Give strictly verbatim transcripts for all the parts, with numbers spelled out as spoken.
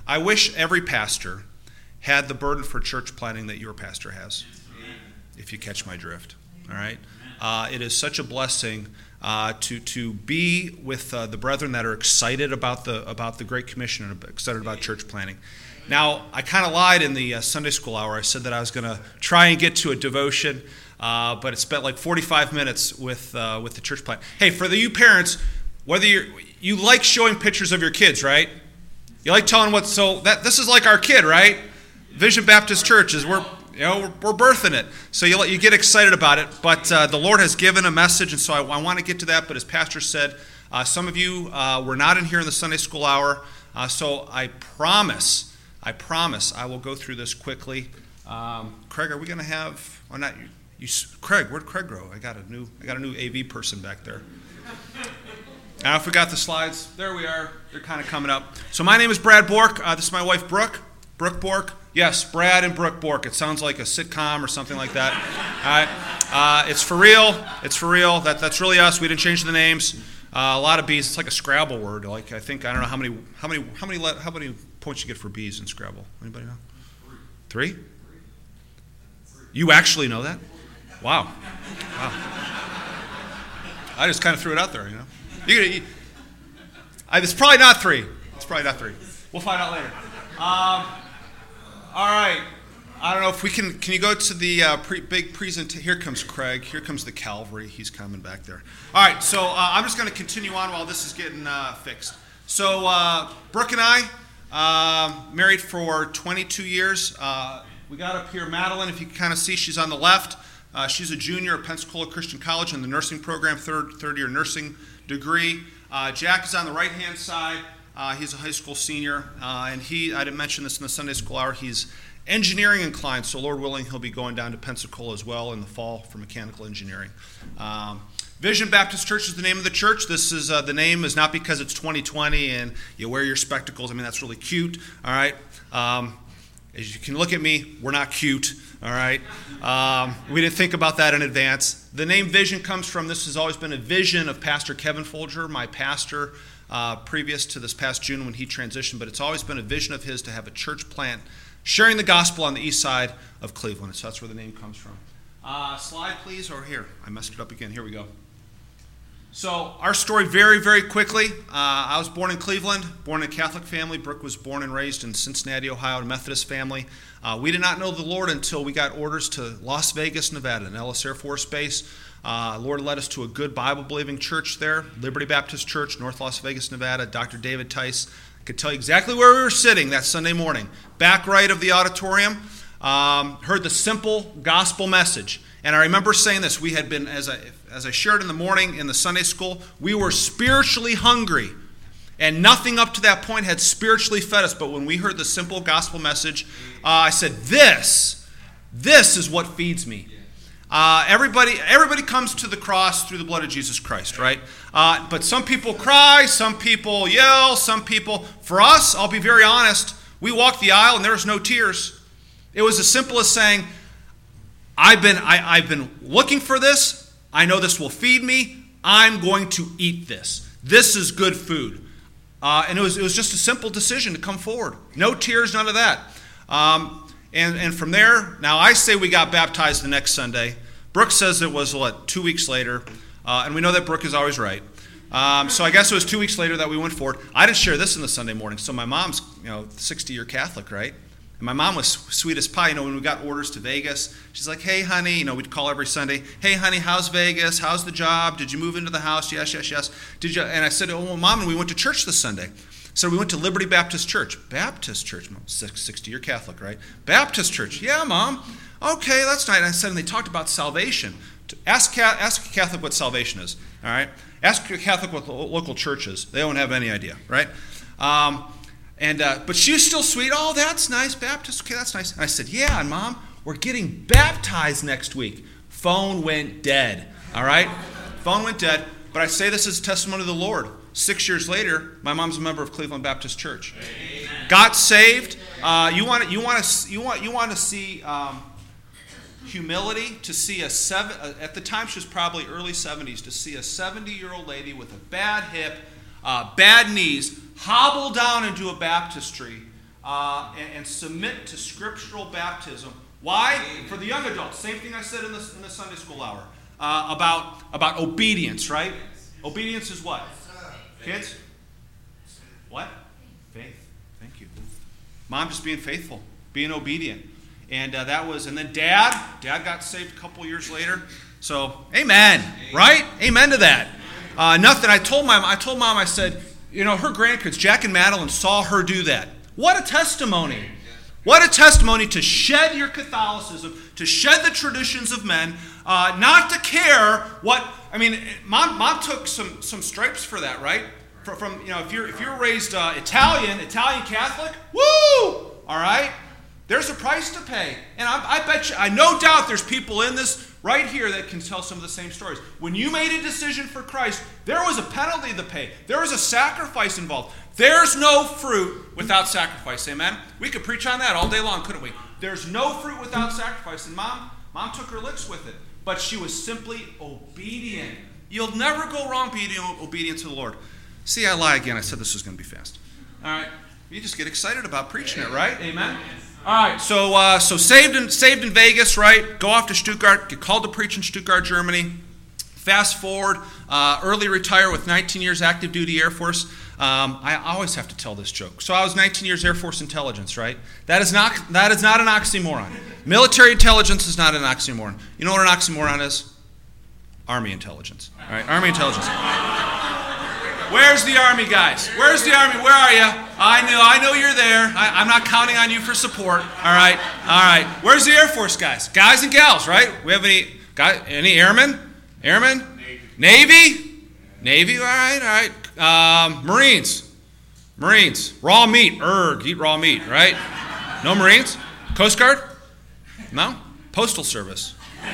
I wish every pastor had the burden for church planting that your pastor has, if you catch my drift. All right? Uh, it is such a blessing uh, to to be with uh, the brethren that are excited about the about the Great Commission and excited about church planting. Now, I kind of lied in the uh, Sunday school hour. I said that I was going to try and get to a devotion, uh, but it spent like forty-five minutes with uh, with the church plant. Hey, for the you parents, whether you you like showing pictures of your kids, right? You like telling what, so that this is like our kid, right? Vision Baptist Church is we're you know we're, we're birthing it, so you you get excited about it. But uh, the Lord has given a message, and so I, I want to get to that. But as Pastor said, uh, some of you uh, were not in here in the Sunday school hour, uh, so I promise. I promise I will go through this quickly. Um, Craig, are we going to have? Oh, not you, you. Craig, where'd Craig go? I got a new. I got a new A V person back there. Now, if we got the slides, there we are. They're kind of coming up. So my name is Brad Bork. Uh, this is my wife, Brooke. Brooke Bork. Yes, Brad and Brooke Bork. It sounds like a sitcom or something like that. All right. Uh, it's for real. It's for real. That that's really us. We didn't change the names. Uh, a lot of B's. It's like a Scrabble word. Like I think I don't know how many how many how many how many points you get for B's in Scrabble. Anybody know? Three. Three? You actually know that? Wow. Wow. I just kind of threw it out there, you know. You, you, I, it's probably not three. It's probably not three. We'll find out later. Um, all right. I don't know if we can. Can you go to the uh, pre, big presentation? Here comes Craig. Here comes the Calvary. He's coming back there. All right. So uh, I'm just going to continue on while this is getting uh, fixed. So uh, Brooke and I uh, married for twenty-two years. Uh, we got up here Madeline. If you can kind of see, she's on the left. Uh, she's a junior at Pensacola Christian College in the nursing program, third third year nursing degree. Uh, Jack is on the right hand side. Uh, he's a high school senior, uh, and he. I didn't mention this in the Sunday school hour. He's engineering inclined, so Lord willing, he'll be going down to Pensacola as well in the fall for mechanical engineering. Um, Vision Baptist Church is the name of the church. This is uh, the name is not because it's twenty twenty and you wear your spectacles. I mean, that's really cute. All right. Um, as you can look at me, we're not cute. All right. Um, we didn't think about that in advance. The name Vision comes from. This has always been a vision of Pastor Kevin Folger, my pastor, uh, previous to this past June when he transitioned. But it's always been a vision of his to have a church plant sharing the gospel on the east side of Cleveland. So that's where the name comes from. Uh, slide, please, or here. I messed it up again. Here we go. So our story very, very quickly. Uh, I was born in Cleveland, born in a Catholic family. Brooke was born and raised in Cincinnati, Ohio, a Methodist family. Uh, we did not know the Lord until we got orders to Las Vegas, Nevada, an Ellis Air Force Base. Uh, Lord led us to a good Bible-believing church there, Liberty Baptist Church, North Las Vegas, Nevada. Doctor David Tice could tell you exactly where we were sitting that Sunday morning. Back right of the auditorium, um, heard the simple gospel message. And I remember saying this. We had been, as I, as I shared in the morning in the Sunday school, we were spiritually hungry. And nothing up to that point had spiritually fed us. But when we heard the simple gospel message, uh, I said, this, this is what feeds me. Uh, everybody everybody comes to the cross through the blood of Jesus Christ, right? Uh, but some people cry, some people yell, some people... For us, I'll be very honest, we walked the aisle and there was no tears. It was as simple as saying, I've been, I, I've been looking for this. I know this will feed me. I'm going to eat this. This is good food. Uh, and it was, it was just a simple decision to come forward. No tears, none of that. Um, And, and from there, now I say we got baptized the next Sunday. Brooke says it was, what, two weeks later. Uh, and we know that Brooke is always right. Um, so I guess it was two weeks later that we went forward. I didn't share this in the Sunday morning. So my mom's, you know, sixty-year Catholic, right? And my mom was sweet as pie. You know, when we got orders to Vegas, she's like, hey, honey, you know, we'd call every Sunday. Hey, honey, how's Vegas? How's the job? Did you move into the house? Yes, yes, yes. Did you? And I said, oh, well, Mom, and we went to church this Sunday. So we went to Liberty Baptist Church. Baptist Church, Mom, sixty-year Catholic, right? Baptist Church. Yeah, Mom. Okay, that's nice. I said, and they talked about salvation. Ask, ask a Catholic what salvation is, all right? Ask a Catholic what local church is. They don't have any idea, right? Um, and uh, But she was still sweet. Oh, that's nice, Baptist. Okay, that's nice. And I said, yeah, and Mom, we're getting baptized next week. Phone went dead, all right? Phone went dead. But I say this as a testimony of the Lord. Six years later, my mom's a member of Cleveland Baptist Church. Amen. Got saved. Uh, you want to you want to you want you want to see um, humility. To see a seven uh, at the time she was probably early seventies. To see a seventy-year-old lady with a bad hip, uh, bad knees, hobble down into a baptistry uh, and, and submit to scriptural baptism. Why? For the young adults, same thing I said in the, in the Sunday school hour, uh, about, about obedience, right? Obedience is what? Kids? What? Faith. Thank you. Mom just being faithful, being obedient. And uh, that was, and then dad, dad got saved a couple years later. So, amen, right? Amen to that. Uh, nothing, I told mom, I told mom, I said, you know, her grandkids, Jack and Madeline, saw her do that. What a testimony. What a testimony to shed your Catholicism, to shed the traditions of men, uh, not to care what, I mean, mom, mom took some, some stripes for that, right? From, from, you know, if you're, if you're raised uh, Italian, Italian Catholic, woo, all right? There's a price to pay. And I, I bet you, I no doubt there's people in this right here that can tell some of the same stories. When you made a decision for Christ, there was a penalty to pay. There was a sacrifice involved. There's no fruit without sacrifice. Amen? We could preach on that all day long, couldn't we? There's no fruit without sacrifice. And mom, mom took her licks with it. But she was simply obedient. You'll never go wrong being obedient to the Lord. See, I lie again. I said this was going to be fast. All right. You just get excited about preaching it, right? Amen? All right, so uh, so saved in saved in Vegas, right? Go off to Stuttgart, get called to preach in Stuttgart, Germany. Fast forward, uh, early retire with nineteen years active duty Air Force. Um, I always have to tell this joke. So I was nineteen years Air Force intelligence, right? That is not that is not an oxymoron. Military intelligence is not an oxymoron. You know what an oxymoron is? Army intelligence. All right, Army intelligence. Where's the Army, guys? Where's the Army? Where are you? I know, I know you're there. I, I'm not counting on you for support. All right, all right. Where's the Air Force, guys? Guys and gals, right? We have any guys, any airmen? Airmen? Navy. Navy? Navy. All right, all right. Um, Marines. Marines. Raw meat. Erg. Eat raw meat, right? No Marines? Coast Guard? No. Postal Service.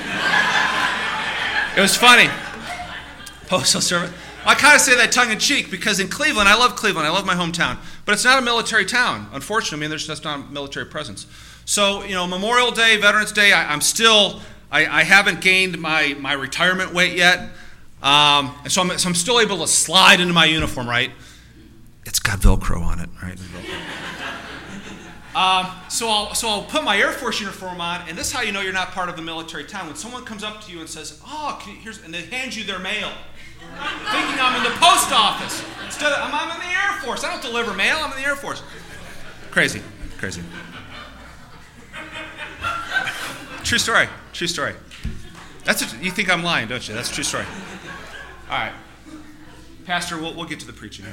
It was funny. Postal Service. I kind of say that tongue-in-cheek because in Cleveland, I love Cleveland, I love my hometown, but it's not a military town, unfortunately. I mean, there's just not a military presence. So, you know, Memorial Day, Veterans Day, I, I'm still, I, I haven't gained my, my retirement weight yet, um, and so I'm, so I'm still able to slide into my uniform, right? It's got Velcro on it, right? Um, so, I'll, so I'll put my Air Force uniform on, and this is how you know you're not part of the military town. When someone comes up to you and says, oh, can you, here's, and they hand you their mail, thinking I'm in the post office. Instead of, I'm, I'm in the Air Force. I don't deliver mail. I'm in the Air Force. Crazy. Crazy. True story. True story. That's a, you think I'm lying, don't you? That's a true story. All right. Pastor, we'll, we'll get to the preaching.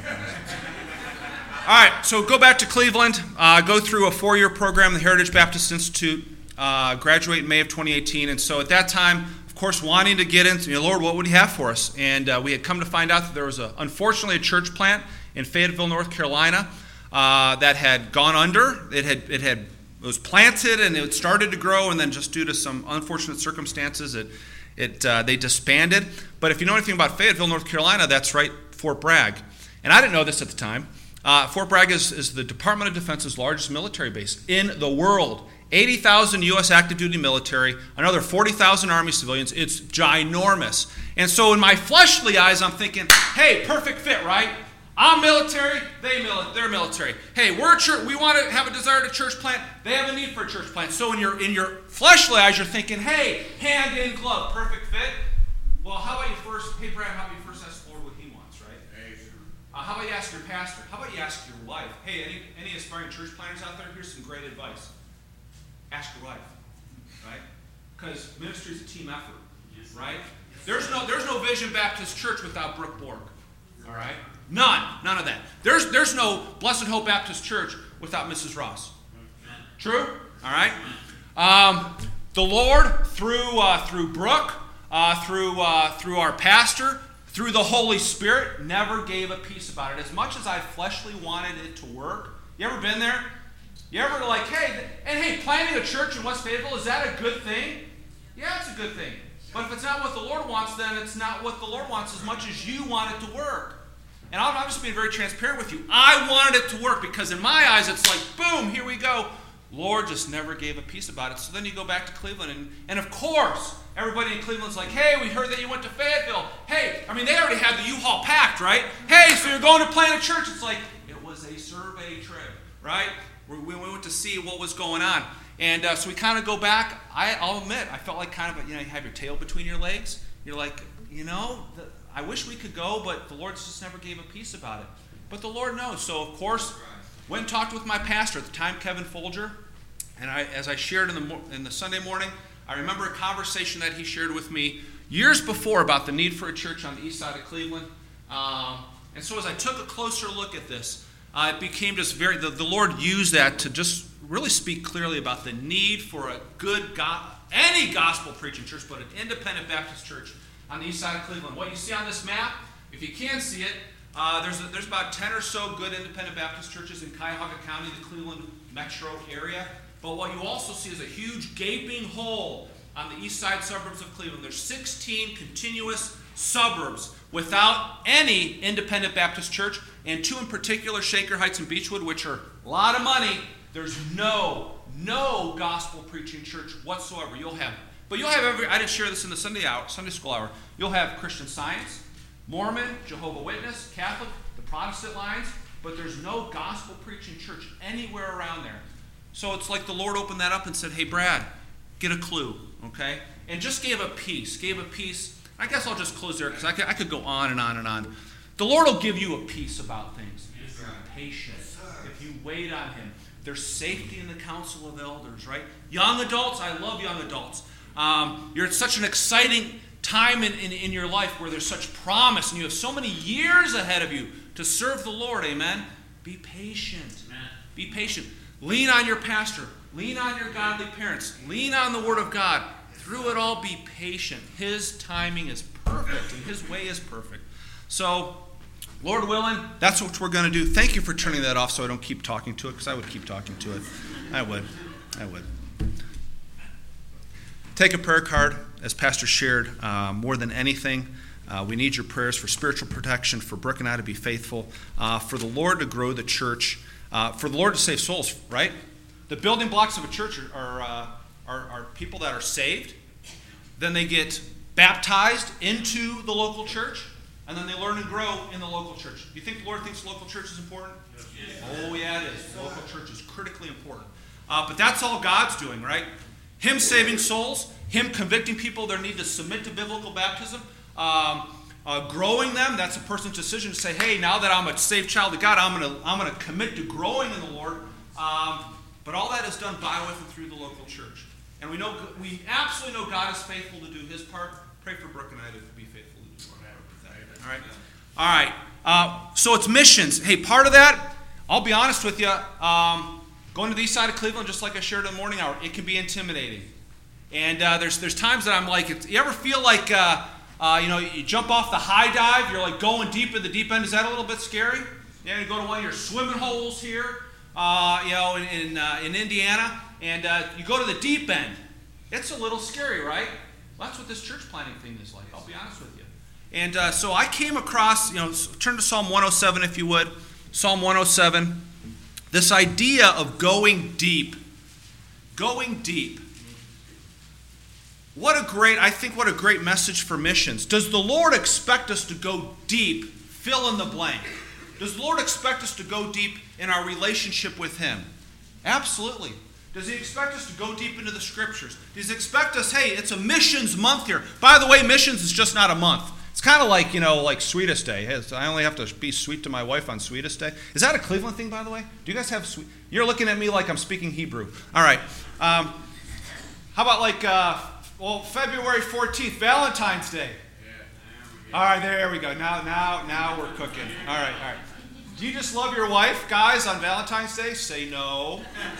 All right. So go back to Cleveland. Uh, go through a four-year program, the Heritage Baptist Institute. Uh, graduate in May of twenty eighteen. And so at that time, of course, wanting to get into, you know, Lord, what would you have for us? And uh, we had come to find out that there was, a, unfortunately, a church plant in Fayetteville, North Carolina, uh, that had gone under. It had, it had, it was planted and it started to grow, and then just due to some unfortunate circumstances, it, it, uh, they disbanded. But if you know anything about Fayetteville, North Carolina, that's right, Fort Bragg. And I didn't know this at the time. Uh, Fort Bragg is, is the Department of Defense's largest military base in the world. eighty thousand U S active duty military, another forty thousand Army civilians. It's ginormous. And so in my fleshly eyes, I'm thinking, hey, perfect fit, right? I'm military, they mili- they're military. Hey, we're a church, we want to have a desire to church plant, they have a need for a church plant. So in your, in your fleshly eyes, you're thinking, hey, hand in glove, perfect fit. Well, how about you first, hey, Brad, how about you first ask the Lord what he wants, right? Hey, sure. Uh, how about you ask your pastor? How about you ask your wife? Hey, any, any aspiring church planters out there? Here's some great advice. Ask your wife, right? Because ministry is a team effort, right? There's no there's no Vision Baptist Church without Brooke Borg, all right? None, none of that. There's there's no Blessed Hope Baptist Church without Missus Ross. True? All right. Um, the Lord through uh, through Brooke, uh, through uh, through our pastor, through the Holy Spirit, never gave a peace about it. As much as I fleshly wanted it to work. You ever been there? You ever like, hey, and hey, planting a church in West Fayetteville, is that a good thing? Yeah, it's a good thing. But if it's not what the Lord wants, then it's not what the Lord wants as much as you want it to work. And I'm, I'm just being very transparent with you. I wanted it to work because in my eyes, it's like, boom, here we go. Lord just never gave a peace about it. So then you go back to Cleveland, and, and of course, everybody in Cleveland's like, hey, we heard that you went to Fayetteville. Hey, I mean, they already had the U-Haul packed, right? Hey, so you're going to plant a church. It's like, it was a survey trip, right? We, we went to see what was going on. And uh, so we kind of go back. I, I'll admit, I felt like kind of, a, you know, you have your tail between your legs. You're like, you know, the, I wish we could go, but the Lord just never gave a peace about it. But the Lord knows. So, of course, went and talked with my pastor at the time, Kevin Folger. And I, as I shared in the, in the Sunday morning, I remember a conversation that he shared with me years before about the need for a church on the east side of Cleveland. Um, and so as I took a closer look at this, uh, it became just very, the, the Lord used that to just really speak clearly about the need for a good, go- any gospel preaching church, but an independent Baptist church on the east side of Cleveland. What you see on this map, if you can see it, uh, there's a, there's about ten or so good independent Baptist churches in Cuyahoga County, the Cleveland metro area. But what you also see is a huge gaping hole on the east side suburbs of Cleveland. There's sixteen continuous suburbs without any independent Baptist church, and two in particular, Shaker Heights and Beechwood, which are a lot of money. There's no, no gospel preaching church whatsoever. You'll have, but you'll have every, I didn't share this in the Sunday hour, Sunday school hour. You'll have Christian Science, Mormon, Jehovah's Witness, Catholic, the Protestant lines, but there's no gospel preaching church anywhere around there. So it's like the Lord opened that up and said, hey, Brad, get a clue, okay? And just gave a piece, gave a piece. I guess I'll just close there because I could, I could go on and on and on. The Lord will give you a peace about things if you're patient, if you wait on Him. There's safety in the council of elders, right? Young adults, I love young adults. Um, you're at such an exciting time in, in, in your life where there's such promise and you have so many years ahead of you to serve the Lord, amen? Be patient. Amen. Be patient. Lean on your pastor. Lean on your godly parents. Lean on the Word of God. Through it all, be patient. His timing is perfect and His way is perfect. So, Lord willing, that's what we're going to do. Thank you for turning that off so I don't keep talking to it, because I would keep talking to it. I would. I would. Take a prayer card, as Pastor shared. Uh, more than anything, uh, we need your prayers for spiritual protection, for Brooke and I to be faithful, uh, for the Lord to grow the church, uh, for the Lord to save souls, right? The building blocks of a church are, are, uh, are, are people that are saved. Then they get baptized into the local church. And then they learn and grow in the local church. Do you think the Lord thinks the local church is important? Yes. Oh, yeah, it is. The local church is critically important. Uh, but that's all God's doing, right? Him saving souls, Him convicting people their need to submit to biblical baptism, um, uh, growing them. That's a person's decision to say, hey, now that I'm a saved child of God, I'm going to I'm going to commit to growing in the Lord. Um, but all that is done by, with, and through the local church. And we know we absolutely know God is faithful to do His part. Pray for Brooke and I to be faithful. All right. All right. Uh, so it's missions. Hey, part of that, I'll be honest with you, um, going to the east side of Cleveland, just like I shared in the morning hour, it can be intimidating. And uh, there's there's times that I'm like, it's, you ever feel like, uh, uh, you know, you jump off the high dive, you're like going deep in the deep end. Is that a little bit scary? Yeah, you go to one of your swimming holes here, uh, you know, in in, uh, in Indiana, and uh, you go to the deep end. It's a little scary, right? Well, that's what this church planting thing is like. I'll be honest with you. And uh, so I came across, you know, turn to Psalm one oh seven if you would. Psalm one oh seven. This idea of going deep. Going deep. What a great, I think what a great message for missions. Does the Lord expect us to go deep? Fill in the blank. Does the Lord expect us to go deep in our relationship with Him? Absolutely. Does He expect us to go deep into the Scriptures? Does He expect us, hey, it's a missions month here. By the way, missions is just not a month. It's kind of like, you know, like Sweetest Day. I only have to be sweet to my wife on Sweetest Day. Is that a Cleveland thing, by the way? Do you guys have sweet? You're looking at me like I'm speaking Hebrew. All right. Um, how about like, uh, well, February fourteenth, Valentine's Day. Yeah. All right, there we go. Now, now, now we're cooking. All right, all right. Do you just love your wife, guys, on Valentine's Day? Say no.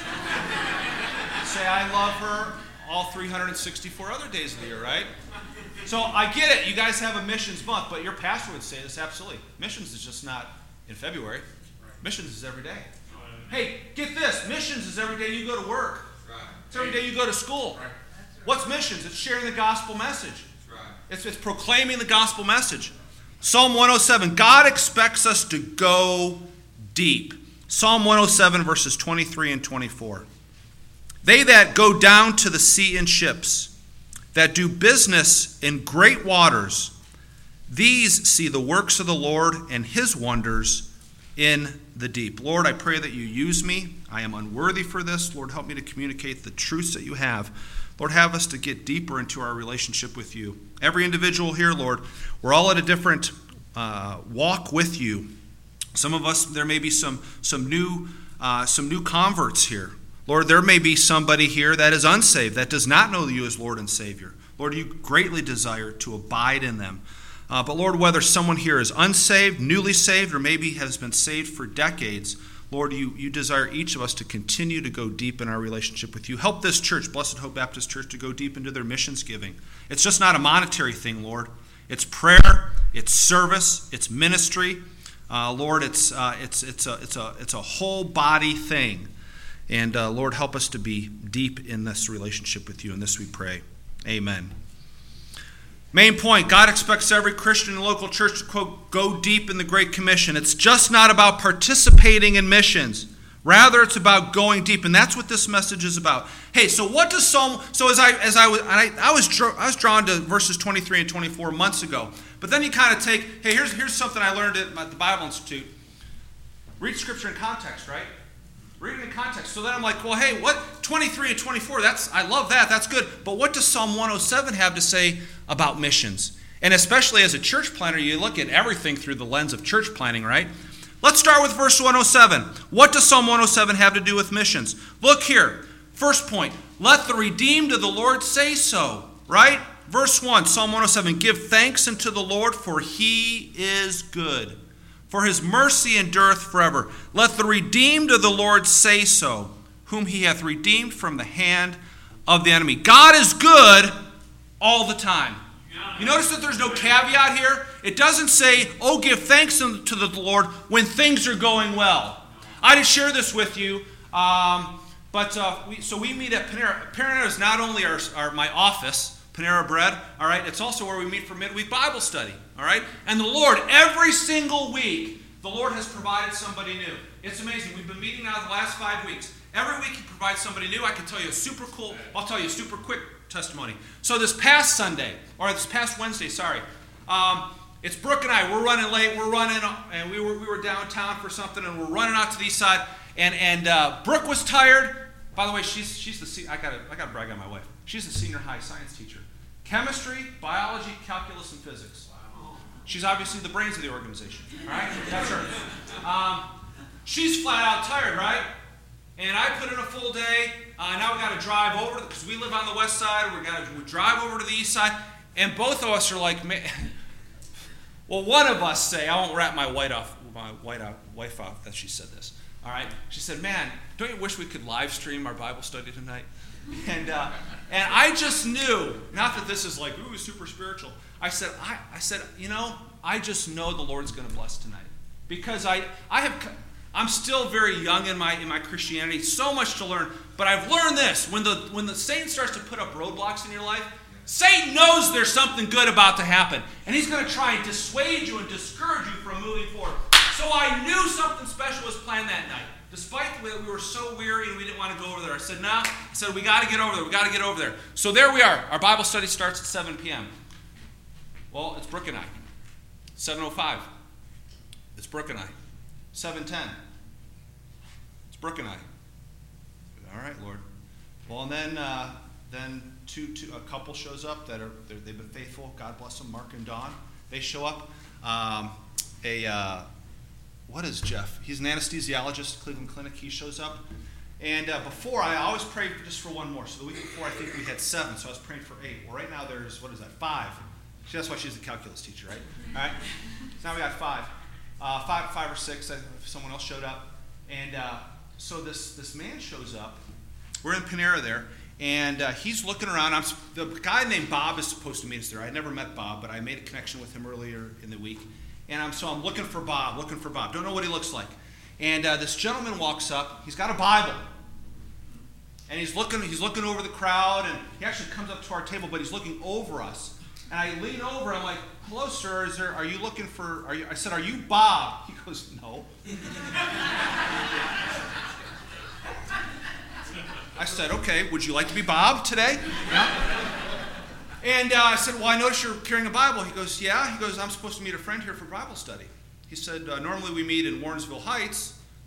Say I love her all three hundred sixty-four other days of the year, right? So I get it. You guys have a missions month, but your pastor would say this absolutely. Missions is just not in February. Missions is every day. Hey, get this. Missions is every day you go to work. It's every day you go to school. What's missions? It's sharing the gospel message. It's, it's proclaiming the gospel message. Psalm one oh seven. God expects us to go deep. Psalm one oh seven, verses twenty-three and twenty-four. They that go down to the sea in ships, that do business in great waters, these see the works of the Lord and His wonders in the deep. Lord, I pray that you use me. I am unworthy for this. Lord, help me to communicate the truths that you have. Lord, have us to get deeper into our relationship with you. Every individual here, Lord, we're all at a different uh, walk with you. Some of us, there may be some, some, new, uh, some new converts here. Lord, there may be somebody here that is unsaved, that does not know you as Lord and Savior. Lord, you greatly desire to abide in them. Uh, but Lord, whether someone here is unsaved, newly saved, or maybe has been saved for decades, Lord, you, you desire each of us to continue to go deep in our relationship with you. Help this church, Blessed Hope Baptist Church, to go deep into their missions giving. It's just not a monetary thing, Lord. It's prayer, it's service, it's ministry. Uh, Lord, it's uh, it's it's a it's a it's a whole body thing. And uh, Lord, help us to be deep in this relationship with you. And this we pray. Amen. Main point, God expects every Christian and local church to, quote, go deep in the Great Commission. It's just not about participating in missions. Rather, it's about going deep, and that's what this message is about. Hey, so what does Psalm... So as I as I was I, I was I was drawn to verses twenty-three and twenty-four months ago, but then you kind of take, hey, here's here's something I learned at the Bible Institute. Read Scripture in context, right? Read it in context. So then I'm like, well, hey, what twenty-three and twenty-four? That's I love that. That's good. But what does Psalm one oh seven have to say about missions? And especially as a church planner, you look at everything through the lens of church planning, right? Let's start with verse one oh seven. What does Psalm one oh seven have to do with missions? Look here. First point. Let the redeemed of the Lord say so, right? Verse one, Psalm one oh seven. Give thanks unto the Lord, for he is good. For his mercy endureth forever. Let the redeemed of the Lord say so, whom he hath redeemed from the hand of the enemy. God is good all the time. You notice that there's no caveat here? It doesn't say, oh, give thanks to the Lord when things are going well. I did share this with you, um, but uh, we, so we meet at Panera. Panera is not only our, our my office, Panera Bread, all right, it's also where we meet for midweek Bible study, all right? And the Lord, every single week, the Lord has provided somebody new. It's amazing. We've been meeting now the last five weeks. Every week He provides somebody new. I can tell you a super cool, I'll tell you a super quick testimony. So this past Sunday, or this past Wednesday, sorry, um, it's Brooke and I. We're running late. We're running, and we were we were downtown for something, and we're running out to the east side. And and uh, Brooke was tired. By the way, she's she's the I got I got to brag on my wife. She's a senior high science teacher, chemistry, biology, calculus, and physics. She's obviously the brains of the organization. All right, that's her. Um, she's flat out tired, right? And I put in a full day. Uh, now we got to drive over because we live on the west side. We got to drive over to the east side, and both of us are like, man. Well, one of us say, I won't wrap my white off, my white out, wife off that she said this. All right, she said, "Man, don't you wish we could live stream our Bible study tonight?" And uh, and I just knew, not that this is like ooh super spiritual. I said, I, I said, you know, I just know the Lord's going to bless tonight because I I have. I'm still very young in my in my Christianity, so much to learn. But I've learned this: when the when the Satan starts to put up roadblocks in your life, Satan knows there's something good about to happen, and he's going to try and dissuade you and discourage you from moving forward. So I knew something special was planned that night, despite the way we were so weary and we didn't want to go over there. I said, "No," nah. I said, "We got to get over there. We got to get over there." So there we are. Our Bible study starts at seven p.m. Well, it's Brooke and I. seven oh five. It's Brooke and I. seven ten. It's Brooke and I. All right, Lord. Well, and then uh, then two, two, a couple shows up that are they've been faithful. God bless them, Mark and Dawn. They show up. Um, a uh, what is Jeff? He's an anesthesiologist, Cleveland Clinic. He shows up. And uh, before, I always prayed just for one more. So the week before, I think we had seven. So I was praying for eight. Well, right now there's, what is that, five. See, that's why she's the calculus teacher, right? All right. So now we got five. Uh, five, five or six, if someone else showed up. And uh, so this this man shows up. We're in Panera there, and uh, he's looking around. I'm, the guy named Bob is supposed to meet us there. I never met Bob, but I made a connection with him earlier in the week. And I'm, so I'm looking for Bob, looking for Bob. Don't know what he looks like. And uh, this gentleman walks up. He's got a Bible. And he's looking, he's looking over the crowd, and he actually comes up to our table, but he's looking over us. And I lean over, I'm like, "Hello, sir, is there, are you looking for, are you, I said, "Are you Bob?" He goes, "No." I said, "Okay, would you like to be Bob today?" Yeah. And uh, I said, "Well, I noticed you're carrying a Bible." He goes, "Yeah." He goes, "I'm supposed to meet a friend here for Bible study." He said, uh, "Normally we meet in Warrensville Heights,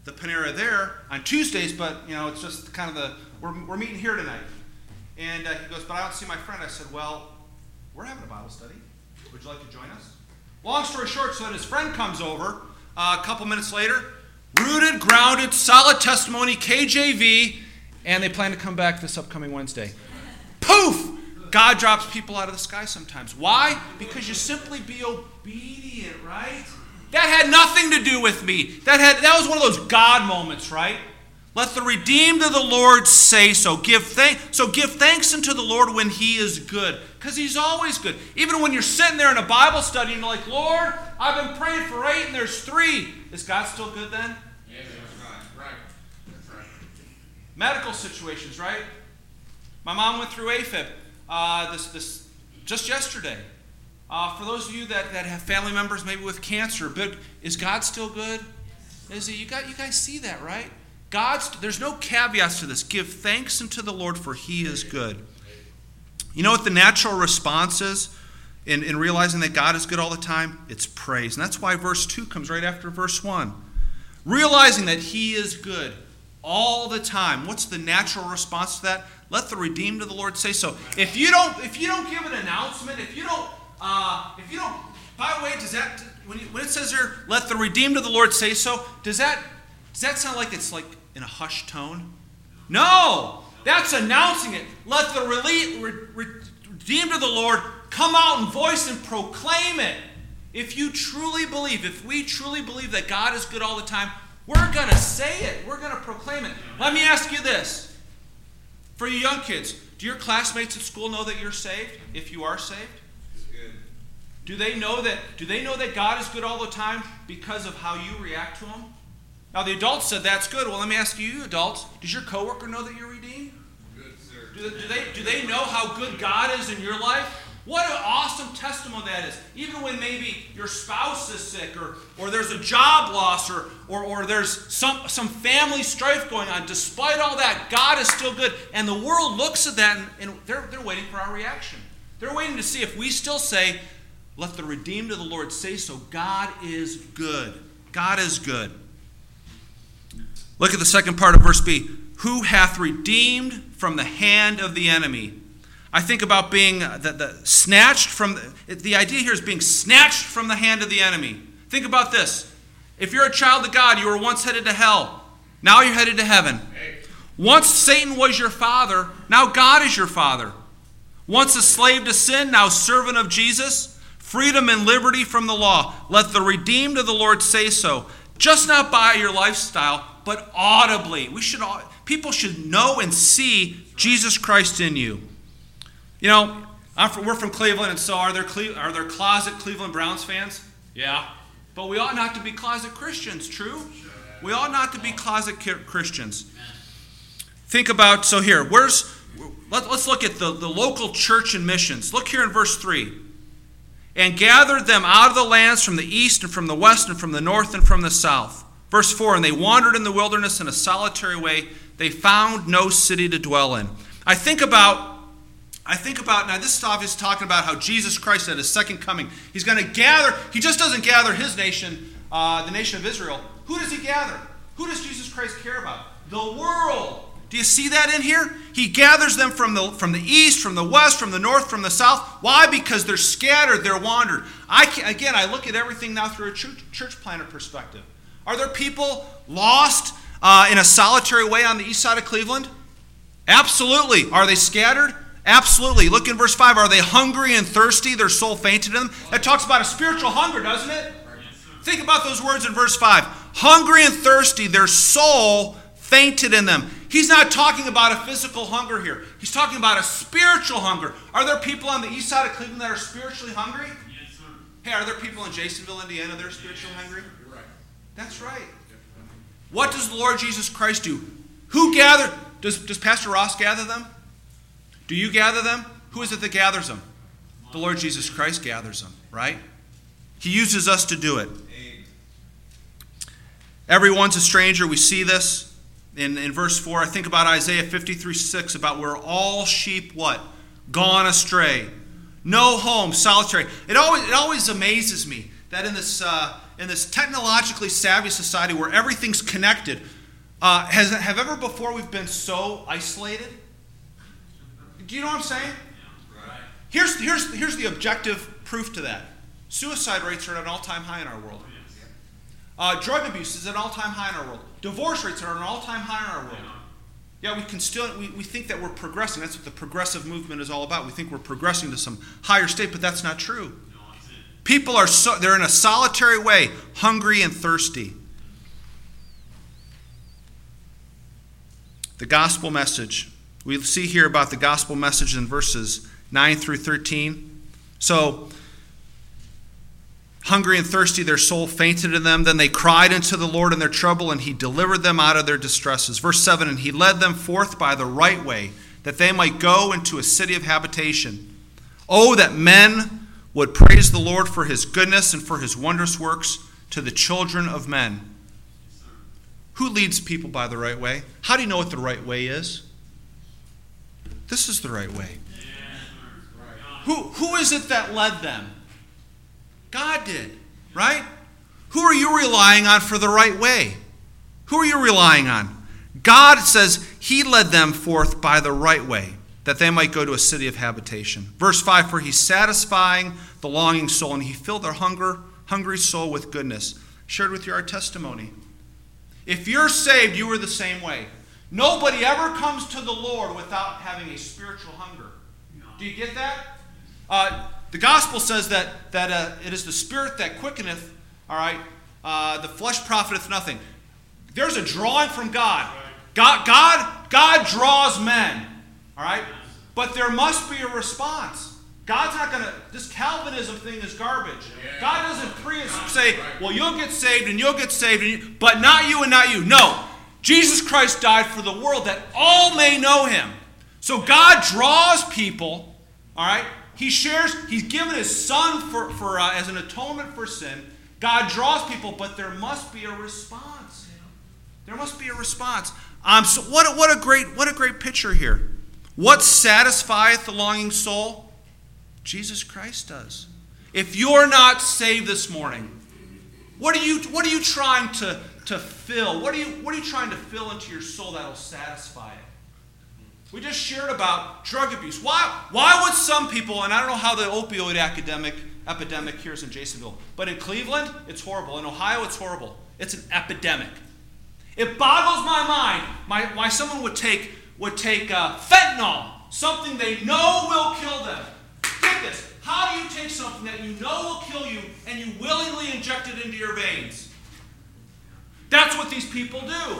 the Panera there on Tuesdays, but, you know, it's just kind of the, we're, we're meeting here tonight. And uh, he goes, but I don't see my friend. I said, well, we're having a Bible study. Would you like to join us? Long story short, so that his friend comes over uh, a couple minutes later, rooted, grounded, solid testimony, K J V, and they plan to come back this upcoming Wednesday. Poof! God drops people out of the sky sometimes. Why? Because you simply be obedient, right? That had nothing to do with me. That had that was one of those God moments, right? Let the redeemed of the Lord say so. Give thanks. So give thanks unto the Lord when he is good, because he's always good. Even when you're sitting there in a Bible study and you're like, Lord, I've been praying for eight and there's three. Is God still good then? Yes, that's right. Right. That's right. Medical situations, right? My mom went through AFib uh, this this just yesterday. Uh, for those of you that, that have family members maybe with cancer, but is God still good? Is he? You got you guys see that, right? God's, there's no caveats to this. Give thanks unto the Lord, for he is good. You know what the natural response is in, in realizing that God is good all the time? It's praise. And that's why verse two comes right after verse one. Realizing that he is good all the time. What's the natural response to that? Let the redeemed of the Lord say so. If you don't, if you don't give an announcement, if you don't, uh, if you don't, by the way, does that, when, you, when it says here, let the redeemed of the Lord say so, does that, does that sound like it's like in a hushed tone? No, that's announcing it. Let the rele- re- re- redeemed of the Lord come out and voice and proclaim it. If you truly believe, if we truly believe that God is good all the time, we're going to say it. We're going to proclaim it. Let me ask you this. For you young kids, do your classmates at school know that you're saved, if you are saved? Do they know that, do they know that God is good all the time because of how you react to him? Now, the adults said that's good. Well, let me ask you, you adults, does your coworker know that you're redeemed? Good, sir. Do, do, they, do they know how good God is in your life? What an awesome testimony that is. Even when maybe your spouse is sick, or, or there's a job loss, or, or, or there's some, some family strife going on, despite all that, God is still good. And the world looks at that, and, and they're, they're waiting for our reaction. They're waiting to see if we still say, let the redeemed of the Lord say so. God is good. God is good. Look at the second part of verse B. Who hath redeemed from the hand of the enemy? I think about being the, the snatched from, the, the idea here is being snatched from the hand of the enemy. Think about this. If you're a child of God, you were once headed to hell. Now you're headed to heaven. Once Satan was your father, now God is your father. Once a slave to sin, now servant of Jesus. Freedom and liberty from the law. Let the redeemed of the Lord say so. Just not by your lifestyle, but audibly. We should all, people should know and see Jesus Christ in you. You know, I'm from, we're from Cleveland, and so are there, Cle- are there closet Cleveland Browns fans? Yeah. But we ought not to be closet Christians, true? We ought not to be closet Christians. Think about, so here, where's, let, let's look at the, the local church and missions. Look here in verse three. And gathered them out of the lands from the east and from the west and from the north and from the south. Verse four, and they wandered in the wilderness in a solitary way. They found no city to dwell in. I think about, I think about, now this stuff is talking about how Jesus Christ at his second coming, he's going to gather, he just doesn't gather his nation, uh, the nation of Israel. Who does he gather? Who does Jesus Christ care about? The world. Do you see that in here? He gathers them from the, from the east, from the west, from the north, from the south. Why? Because they're scattered, they're wandered. I can, again, I look at everything now through a church, church planter perspective. Are there people lost uh, in a solitary way on the east side of Cleveland? Absolutely. Are they scattered? Absolutely. Look in verse five. Are they hungry and thirsty? Their soul fainted in them. That talks about a spiritual hunger, doesn't it? Think about those words in verse five. Hungry and thirsty, their soul fainted in them. He's not talking about a physical hunger here. He's talking about a spiritual hunger. Are there people on the east side of Cleveland that are spiritually hungry? Yes, sir. Hey, are there people in Jasonville, Indiana that are spiritually hungry? You're right. That's right. What does the Lord Jesus Christ do? Who gathered? Does, does Pastor Ross gather them? Do you gather them? Who is it that gathers them? The Lord Jesus Christ gathers them, right? He uses us to do it. Everyone's a stranger. We see this. In, in verse four, I think about Isaiah fifty-three six, about where all sheep, what? Gone astray. No home, solitary. It always, it always amazes me that in this, uh, in this technologically savvy society where everything's connected, uh, has have ever before we've been so isolated? Do you know what I'm saying? Right. Here's here's here's the objective proof to that. Suicide rates are at an all-time high in our world. Uh, drug abuse is at an all-time high in our world. Divorce rates are at an all-time high in our world. Yeah, we can still we, we think that we're progressing. That's what the progressive movement is all about. We think we're progressing to some higher state, but that's not true. People are so they're in a solitary way, hungry and thirsty. The gospel message. We see here about the gospel message in verses nine through thirteen. So, hungry and thirsty, their soul fainted in them. Then they cried unto the Lord in their trouble, and he delivered them out of their distresses. Verse seven, and he led them forth by the right way, that they might go into a city of habitation. Oh, that men would praise the Lord for his goodness and for his wondrous works to the children of men. Who leads people by the right way? How do you know what the right way is? This is the right way. Who, who is it that led them? God did, right? Who are you relying on for the right way? Who are you relying on? God says he led them forth by the right way, that they might go to a city of habitation. Verse five, for he's satisfying the longing soul, and he filled their hunger, hungry soul with goodness. Shared with you our testimony. If you're saved, you are the same way. Nobody ever comes to the Lord without having a spiritual hunger. Do you get that? Uh, the gospel says that, that uh, it is the spirit that quickeneth, all right, uh, the flesh profiteth nothing. There's a drawing from God. God, God, God draws men, all right? But there must be a response. God's not going to, this Calvinism thing is garbage. God doesn't pre say, well, you'll get saved and you'll get saved, and you, but not you and not you. No. Jesus Christ died for the world that all may know him. So God draws people, all right? He shares, he's given his son for, for uh, as an atonement for sin. God draws people, but there must be a response. There must be a response. Um, so what a, what a great what a great picture here. What satisfieth the longing soul? Jesus Christ does. If you're not saved this morning, what are you what are you trying to, to fill? What are you what are you trying to fill into your soul that'll satisfy it? We just shared about drug abuse. Why why would some people, and I don't know how the opioid academic epidemic here is in Jasonville, but in Cleveland, it's horrible. In Ohio, it's horrible. It's an epidemic. It boggles my mind my, why someone would take would take uh, fentanyl, something they know will kill them. Get this. How do you take something that you know will kill you and you willingly inject it into your veins? That's what these people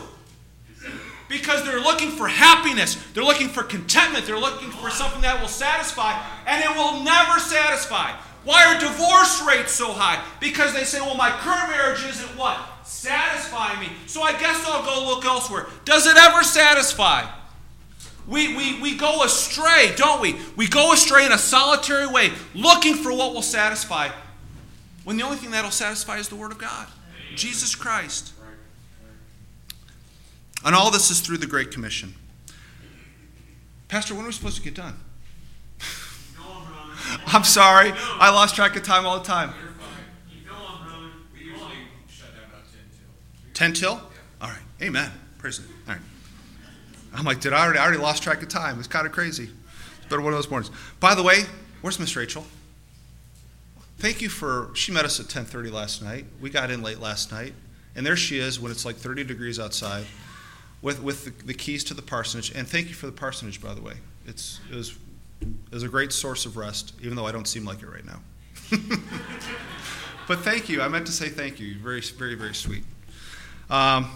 do. Because they're looking for happiness. They're looking for contentment. They're looking for something that will satisfy, and it will never satisfy. Why are divorce rates so high? Because they say, well, my current marriage isn't what? Satisfying me. So I guess I'll go look elsewhere. Does it ever satisfy? We, we, we go astray, don't we? We go astray in a solitary way, looking for what will satisfy, when the only thing that will satisfy is the Word of God, Jesus Christ. And all this is through the Great Commission. Pastor, when are we supposed to get done? I'm sorry. I lost track of time all the time. We usually shut down about ten till. ten till? All right. Amen. Praise Him. All right. I'm like, did I already, I already lost track of time. It's kind of crazy. It's been one of those mornings. By the way, where's Miss Rachel? Thank you for, she met us at ten thirty last night. We got in late last night. And there she is when it's like thirty degrees outside with, with the, the keys to the parsonage. And thank you for the parsonage, by the way. It's, it, was, it was a great source of rest, even though I don't seem like it right now. But thank you. I meant to say thank you. You're very, very, very sweet. Um,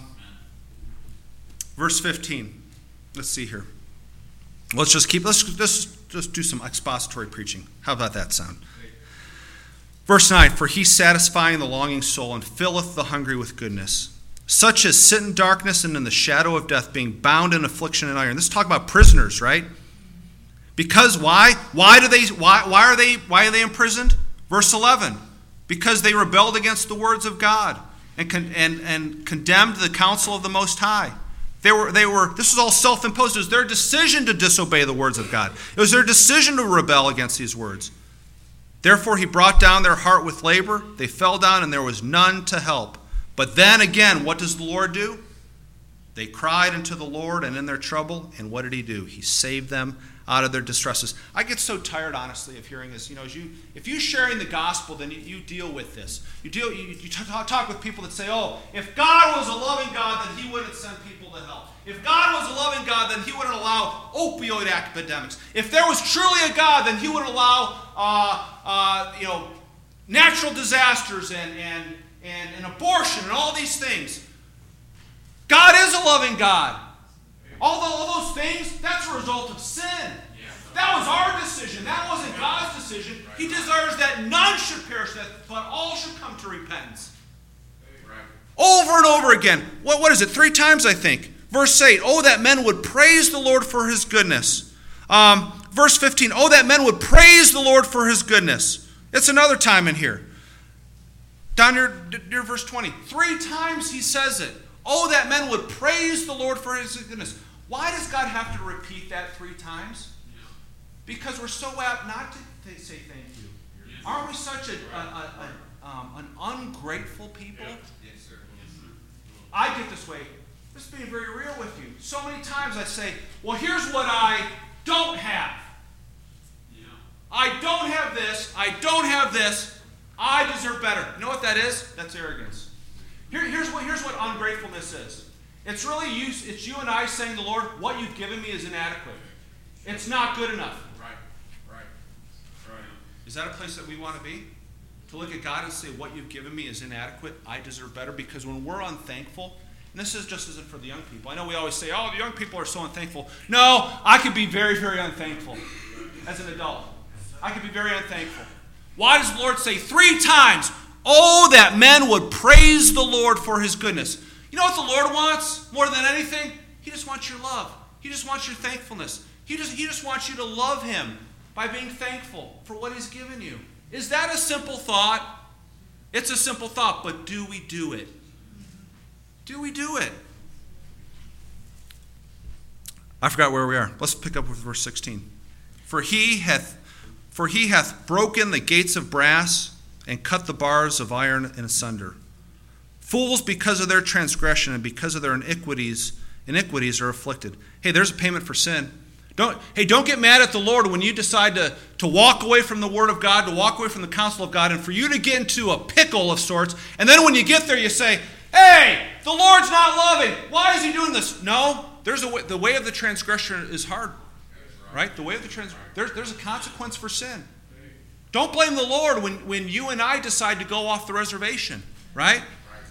verse fifteen. Let's see here. Let's just keep, let's just, just do some expository preaching. How about that sound? Verse nine, for he satisfying the longing soul and filleth the hungry with goodness. Such as sit in darkness and in the shadow of death, being bound in affliction and iron. This is talking about prisoners, right? Because why? Why do they why why are they why are they imprisoned? Verse eleven. Because they rebelled against the words of God and con, and, and condemned the counsel of the Most High. They were, they were, this was all self-imposed. It was their decision to disobey the words of God. It was their decision to rebel against these words. Therefore he brought down their heart with labor. They fell down, and there was none to help. But then again, what does the Lord do? They cried unto the Lord and in their trouble, and what did he do? He saved them out of their distresses. I get so tired, honestly, of hearing this. You know, as you, if you're sharing the gospel, then you, you deal with this. You deal. You, you talk, talk with people that say, "Oh, if God was a loving God, then He wouldn't send people to hell. If God was a loving God, then He wouldn't allow opioid epidemics. If there was truly a God, then He wouldn't allow, uh, uh, you know, natural disasters and and and, and abortion and all these things." God is a loving God. All, the, all those things, that's a result of sin. That was our decision. That wasn't God's decision. He desires that none should perish, that, but all should come to repentance. Over and over again. What, what is it? Three times, I think. Verse eight, oh, that men would praise the Lord for His goodness. Um, verse fifteen, oh, that men would praise the Lord for His goodness. It's another time in here. Down near, near verse twenty. Three times he says it. Oh, that men would praise the Lord for His goodness. Why does God have to repeat that three times? Because we're so apt not to say thank you. Aren't we such a, a, a, a, um, an ungrateful people? Yes, sir. I get this way. Just being very real with you. So many times I say, well, here's what I don't have. I don't have this. I don't have this. I deserve better. You know what that is? That's arrogance. Here, here's what here's what ungratefulness is. It's really you. It's you and I saying to the Lord, what you've given me is inadequate. It's not good enough. Right. Right. Right. Is that a place that we want to be? To look at God and say, what you've given me is inadequate. I deserve better. Because when we're unthankful, and this is just isn't for the young people. I know we always say, oh, the young people are so unthankful. No, I could be very, very unthankful as an adult. I could be very unthankful. Why does the Lord say three times, oh, that men would praise the Lord for His goodness? You know what the Lord wants more than anything? He just wants your love. He just wants your thankfulness. He just, he just wants you to love Him by being thankful for what He's given you. Is that a simple thought? It's a simple thought, but do we do it? Do we do it? I forgot where we are. Let's pick up with verse sixteen. For he hath For he hath broken the gates of brass and cut the bars of iron in asunder. Fools, because of their transgression and because of their iniquities, iniquities are afflicted. Hey, there's a payment for sin. Don't, hey, don't get mad at the Lord when you decide to, to walk away from the Word of God, to walk away from the counsel of God, and for you to get into a pickle of sorts. And then when you get there, you say, hey, the Lord's not loving. Why is He doing this? No, there's a way, the way of the transgressor is hard. Right? The way of the trans there's there's a consequence for sin. Don't blame the Lord when, when you and I decide to go off the reservation. Right?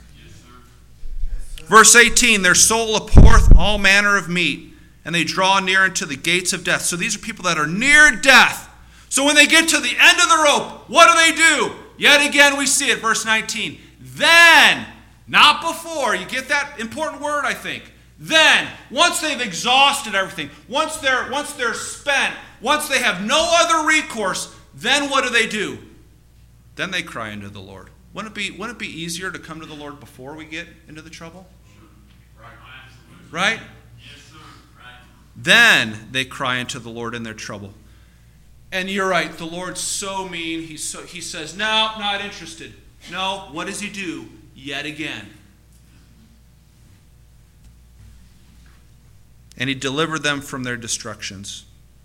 Verse eighteen, their soul abhorreth all manner of meat, and they draw near unto the gates of death. So these are people that are near death. So when they get to the end of the rope, what do they do? Yet again we see it, verse nineteen. Then, not before, you get that important word, I think. Then, once they've exhausted everything, once they're, once they're spent, once they have no other recourse, then what do they do? Then they cry unto the Lord. Wouldn't it be, wouldn't it be easier to come to the Lord before we get into the trouble? Right. Right? Yes, sir. Right. Then they cry unto the Lord in their trouble. And you're right, the Lord's so mean. He's so, he says, no, not interested. No, what does He do? Yet again. And He delivered them from their destructions.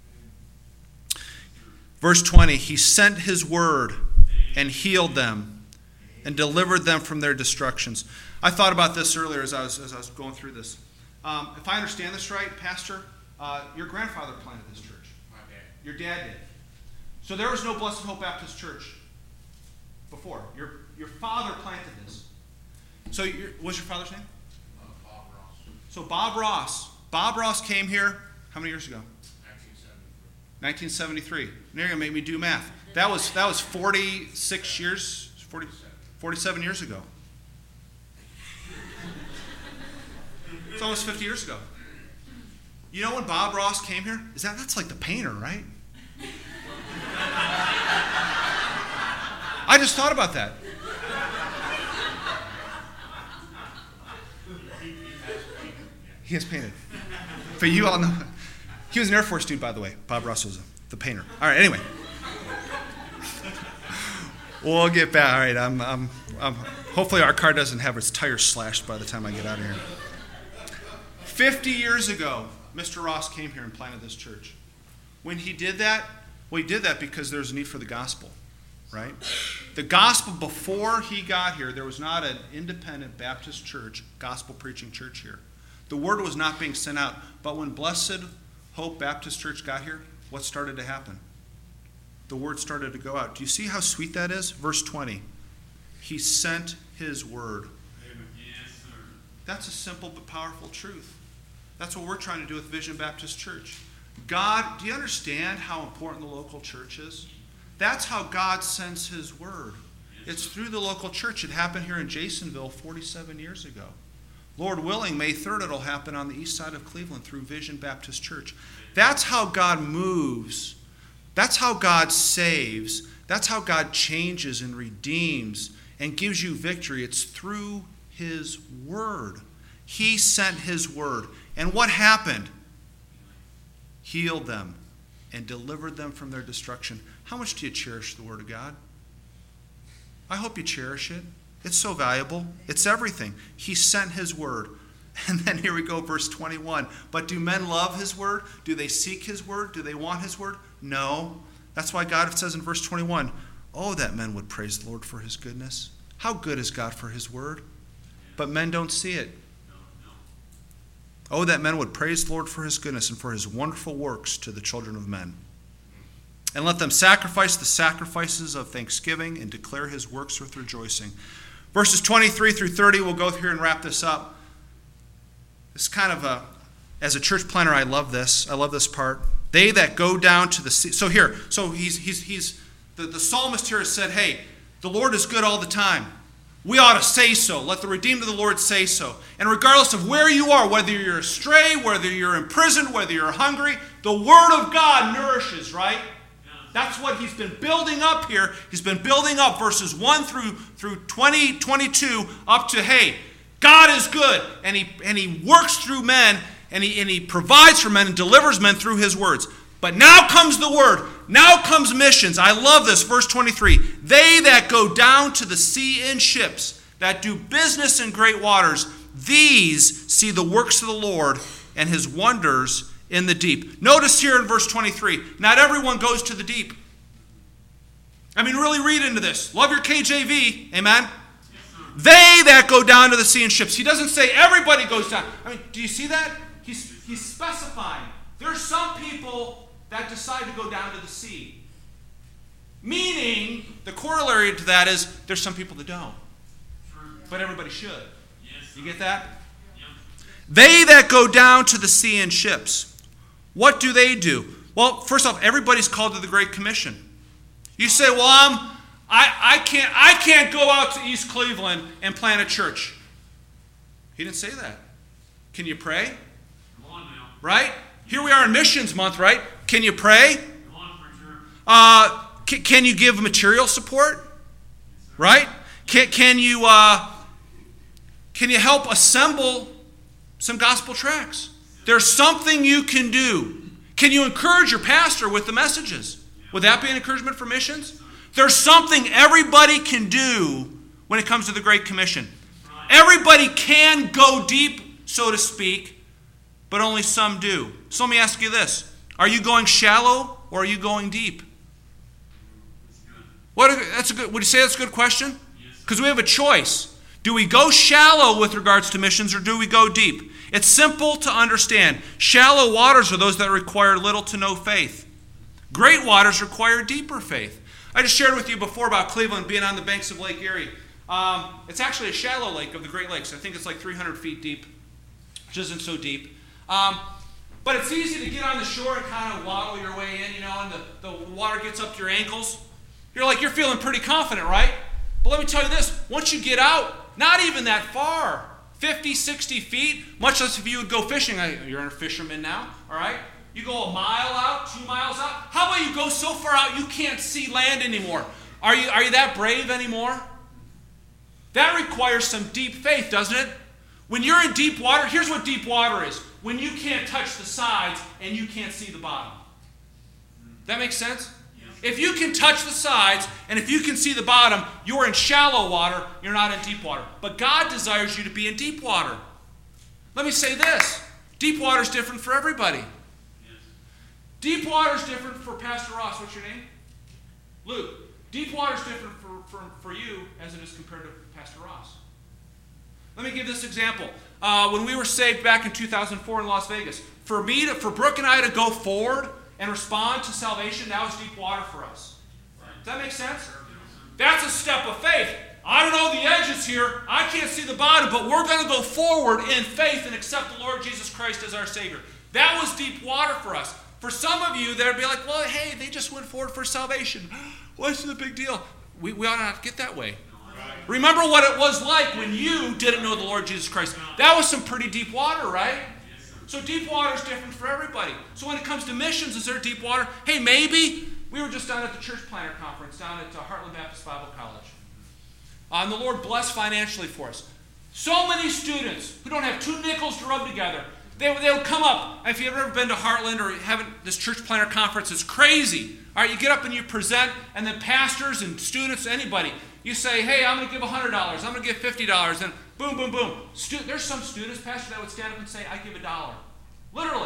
Verse twenty, He sent His word and healed them and delivered them from their destructions. I thought about this earlier as I was, as I was going through this. Um, if I understand this right, Pastor, uh, your grandfather planted this church. My dad. Your dad did. So there was no Blessed Hope Baptist Church before. Your, your father planted this. So your, what's your father's name? Uh, Bob Ross. So Bob Ross. Bob Ross came here how many years ago? nineteen seventy-three. nineteen seventy-three. Now you're going to make me do math. That was that was forty-six years, forty, forty-seven years ago. It's almost fifty years ago. You know when Bob Ross came here? Is that that's like the painter, right? I just thought about that. He has painted. But you all know. He was an Air Force dude, by the way. Bob Ross was the painter. All right, anyway. We'll get back. All right, I'm, I'm, I'm, hopefully our car doesn't have its tires slashed by the time I get out of here. Fifty years ago, Mister Ross came here and planted this church. When he did that, well, he did that because there's a need for the gospel, right? The gospel, before he got here, there was not an independent Baptist church, gospel preaching church here. The word was not being sent out. But when Blessed Hope Baptist Church got here, what started to happen? The word started to go out. Do you see how sweet that is? Verse twenty. He sent his word. Yes, sir. That's a simple but powerful truth. That's what we're trying to do with Vision Baptist Church. God, do you understand how important the local church is? That's how God sends his word. It's through the local church. It happened here in Jasonville forty-seven years ago. Lord willing, May third it'll happen on the east side of Cleveland through Vision Baptist Church. That's how God moves. That's how God saves. That's how God changes and redeems and gives you victory. It's through his word. He sent his word. And what happened? Healed them and delivered them from their destruction. How much do you cherish the word of God? I hope you cherish it. It's so valuable. It's everything. He sent his word. And then here we go, verse twenty-one. But do men love his word? Do they seek his word? Do they want his word? No. That's why God says in verse twenty-one, oh, that men would praise the Lord for his goodness. How good is God for his word? But men don't see it. Oh, that men would praise the Lord for his goodness and for his wonderful works to the children of men. And let them sacrifice the sacrifices of thanksgiving and declare his works with rejoicing. Verses twenty-three through thirty, we'll go here and wrap this up. It's kind of a, as a church planner, I love this. I love this part. They that go down to the sea. So here, so he's, he's, he's the, the psalmist here has said, hey, the Lord is good all the time. We ought to say so. Let the redeemed of the Lord say so. And regardless of where you are, whether you're astray, whether you're imprisoned, whether you're hungry, the word of God nourishes, right? That's what he's been building up here. He's been building up verses one through, through twenty, twenty-two up to, hey, God is good. And he, and he works through men, and he, and he provides for men and delivers men through his words. But now comes the word. Now comes missions. I love this. Verse twenty-three. They that go down to the sea in ships, that do business in great waters, these see the works of the Lord and his wonders in the deep. Notice here in verse twenty-three, not everyone goes to the deep. I mean, really read into this. Love your K J V. Amen? Yes, they that go down to the sea in ships. He doesn't say everybody goes down. I mean, do you see that? He's, he's specifying. There's some people that decide to go down to the sea. Meaning, the corollary to that is there's some people that don't. But everybody should. Yes, you get that? Yep. They that go down to the sea in ships. What do they do? Well, first off, everybody's called to the Great Commission. You say, well, I'm, I, I, can't, I can't go out to East Cleveland and plant a church. He didn't say that. Can you pray? Come on now. Right? Here we are in Missions Month, right? Can you pray? Come on, preacher. Uh, can, can you give material support? Yes, right? Can, can, you, uh, can you help assemble some gospel tracts? There's something you can do. Can you encourage your pastor with the messages? Would that be an encouragement for missions? There's something everybody can do when it comes to the Great Commission. Everybody can go deep, so to speak, but only some do. So let me ask you this. Are you going shallow or are you going deep? What? That's a good, would you say that's a good question? Because we have a choice. Do we go shallow with regards to missions or do we go deep? It's simple to understand. Shallow waters are those that require little to no faith. Great waters require deeper faith. I just shared with you before about Cleveland being on the banks of Lake Erie. Um, it's actually a shallow lake of the Great Lakes. I think it's like three hundred feet deep, which isn't so deep. Um, but it's easy to get on the shore and kind of waddle your way in, you know, and the, the water gets up to your ankles. You're like, you're feeling pretty confident, right? But let me tell you this. Once you get out, not even that far, fifty, sixty feet, much less if you would go fishing. You're a fisherman now, all right? You go a mile out, two miles out. How about you go so far out you can't see land anymore? Are you, are you that brave anymore? That requires some deep faith, doesn't it? When you're in deep water, here's what deep water is. When you can't touch the sides and you can't see the bottom. That makes sense? Yes, If you can touch the sides and if you can see the bottom, you're in shallow water, you're not in deep water. But God desires you to be in deep water. Let me say this. Deep water is different for everybody. Yes. Deep water is different for Pastor Ross. What's your name? Luke. Deep water is different for, for, for you as it is compared to Pastor Ross. Let me give this example. Uh, when we were saved back in two thousand four in Las Vegas, for me to, for Brooke and I to go forward and respond to salvation, that was deep water for us. Does that make sense? That's a step of faith. I don't know the edges here. I can't see the bottom, but we're going to go forward in faith and accept the Lord Jesus Christ as our Savior. That was deep water for us. For some of you, they'd be like, well, hey, they just went forward for salvation. What's the big deal? We, we ought not get that way. Remember what it was like when you didn't know the Lord Jesus Christ. That was some pretty deep water, right? So deep water is different for everybody. So when it comes to missions, is there deep water? Hey, maybe. We were just down at the church planner conference down at uh, Heartland Baptist Bible College. Uh, and the Lord blessed financially for us. So many students who don't have two nickels to rub together, they, they would come up. If you've ever been to Heartland or haven't, this church planner conference is crazy. All right, you get up and you present, and then pastors and students, anybody, you say, hey, I'm going to give one hundred dollars. I'm going to give fifty dollars. And boom, boom, boom. Stu- There's some students, pastor, that would stand up and say, I give a dollar. Literally.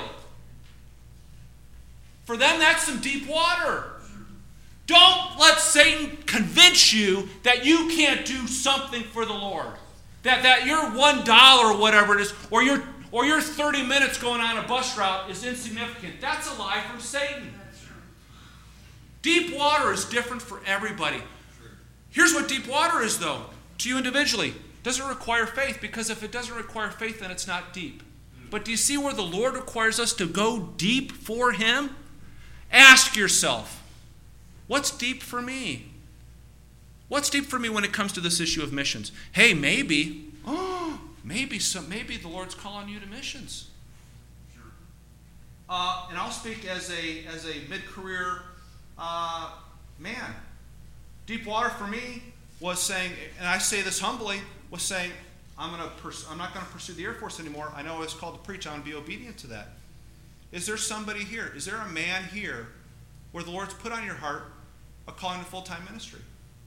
For them, that's some deep water. Don't let Satan convince you that you can't do something for the Lord. That, that your one dollar or whatever it is, or your, or your thirty minutes going on a bus route is insignificant. That's a lie from Satan. Deep water is different for everybody. Here's what deep water is, though, to you individually. It doesn't require faith, because if it doesn't require faith, then it's not deep. But do you see where the Lord requires us to go deep for Him? Ask yourself, what's deep for me? What's deep for me when it comes to this issue of missions? Hey, maybe, oh, maybe some, maybe the Lord's calling you to missions. Sure. Uh, and I'll speak as a as a mid-career uh, man. Deep water for me was saying, and I say this humbly, was saying, I'm gonna pers- I'm not going to pursue the Air Force anymore. I know I was called to preach. I'm going to be obedient to that. Is there somebody here? Is there a man here where the Lord's put on your heart a calling to full-time ministry?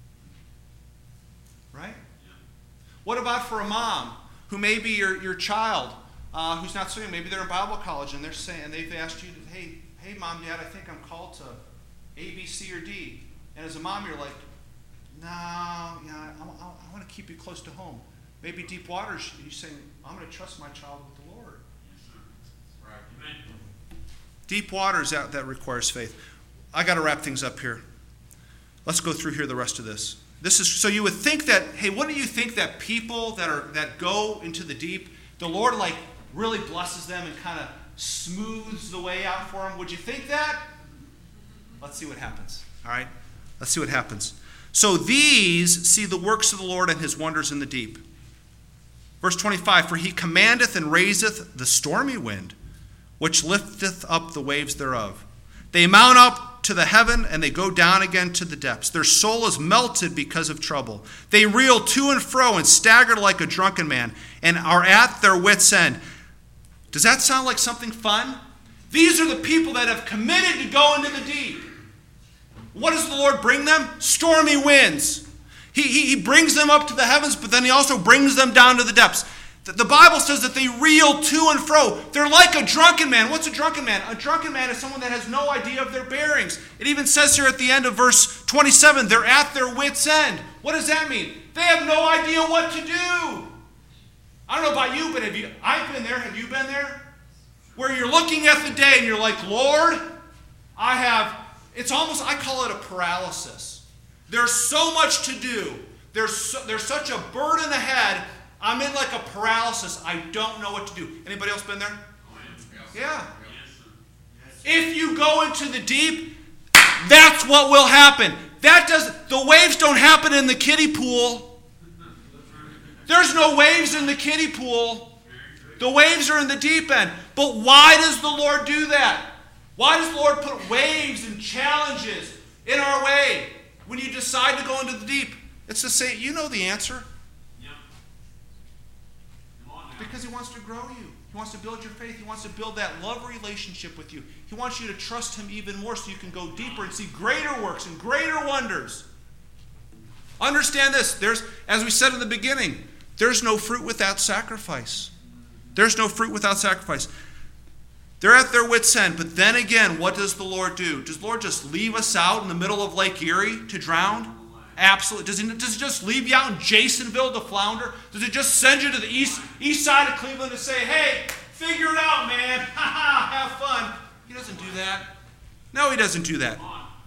Right? Yeah. What about for a mom who may be your, your child uh, who's not studying? Maybe they're in Bible college and they're saying, and they've asked you, to, hey, hey, mom, dad, I think I'm called to A, B, C, or D. And as a mom, you're like, no, yeah, I, I, I want to keep you close to home. Maybe deep waters, you're saying, I'm going to trust my child with the Lord. Yes, sir. Right. Amen. Deep waters, that, that requires faith. I got to wrap things up here. Let's go through here the rest of this. This is so you would think that, hey, wouldn't you think that people that are that go into the deep, the Lord like really blesses them and kind of smooths the way out for them? Would you think that? Let's see what happens. All right? Let's see what happens. So these see the works of the Lord and his wonders in the deep. Verse twenty-five, for he commandeth and raiseth the stormy wind, which lifteth up the waves thereof. They mount up to the heaven, and they go down again to the depths. Their soul is melted because of trouble. They reel to and fro and stagger like a drunken man, and are at their wits' end. Does that sound like something fun? These are the people that have committed to go into the deep. What does the Lord bring them? Stormy winds. He, he, he brings them up to the heavens, but then he also brings them down to the depths. The, the Bible says that they reel to and fro. They're like a drunken man. What's a drunken man? A drunken man is someone that has no idea of their bearings. It even says here at the end of verse twenty-seven, they're at their wits' end. What does that mean? They have no idea what to do. I don't know about you, but have you? I've been there. Have you been there? Where you're looking at the day and you're like, Lord, I have, it's almost, I call it a paralysis. There's so much to do. There's, so, there's such a burden ahead. I'm in like a paralysis. I don't know what to do. Anybody else been there? Yeah. If you go into the deep, that's what will happen. That does, the waves don't happen in the kiddie pool. There's no waves in the kiddie pool. The waves are in the deep end. But why does the Lord do that? Why does the Lord put waves and challenges in our way when you decide to go into the deep? It's to say, you know the answer. Because he wants to grow you. He wants to build your faith. He wants to build that love relationship with you. He wants you to trust him even more so you can go deeper and see greater works and greater wonders. Understand this. There's, as we said in the beginning, there's no fruit without sacrifice. There's no fruit without sacrifice. They're at their wits' end, but then again, what does the Lord do? Does the Lord just leave us out in the middle of Lake Erie to drown? Absolutely. Does he, does he just leave you out in Jasonville to flounder? Does he just send you to the east, east side of Cleveland and say, hey, figure it out, man. Ha ha, have fun. He doesn't do that. No, he doesn't do that.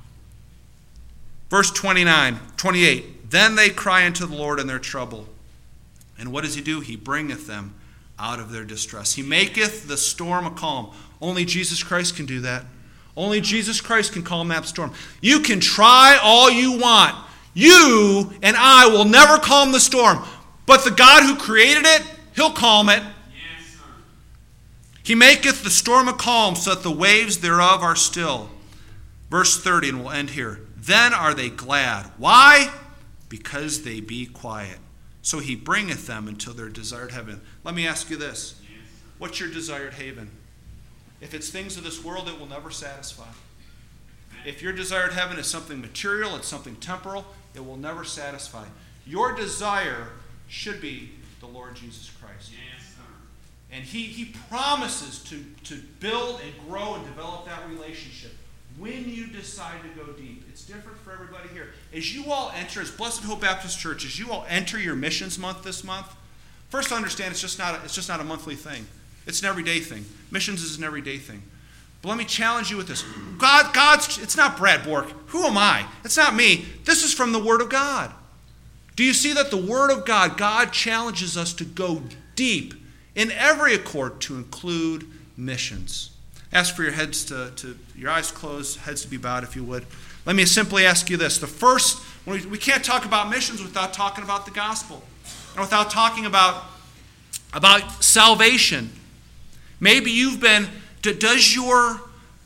Verse twenty-nine, twenty-eight. Then they cry unto the Lord in their trouble. And what does he do? He bringeth them out of their distress. He maketh the storm a calm. Only Jesus Christ can do that. Only Jesus Christ can calm that storm. You can try all you want. You and I will never calm the storm. But the God who created it, he'll calm it. Yes, sir. He maketh the storm a calm, so that the waves thereof are still. Verse thirty, and we'll end here. Then are they glad. Why? Because they be quiet. So he bringeth them until their desired heaven. Let me ask you this. What's your desired haven? If it's things of this world, it will never satisfy. If your desired heaven is something material, it's something temporal, it will never satisfy. Your desire should be the Lord Jesus Christ. Yes, sir. And he, he promises to, to build and grow and develop that relationship when you decide to go deep. It's different for everybody here. As you all enter, as Blessed Hope Baptist Church, as you all enter your missions month this month, first understand it's just not a, it's just not a monthly thing. It's an everyday thing. Missions is an everyday thing. But let me challenge you with this. God, God's, it's not Brad Bork. Who am I? It's not me. This is from the Word of God. Do you see that the Word of God, God challenges us to go deep in every accord to include missions? Ask for your heads to, to your eyes closed, heads to be bowed if you would. Let me simply ask you this. The first, we, we can't talk about missions without talking about the gospel. And without talking about, about salvation. Maybe you've been, does your,